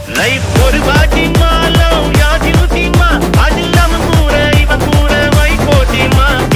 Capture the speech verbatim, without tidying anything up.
life ஒரு பாட்டிமா love யா ஜூசிமா அது இல்லாம கூட இவன் கூட வை போட்டிமா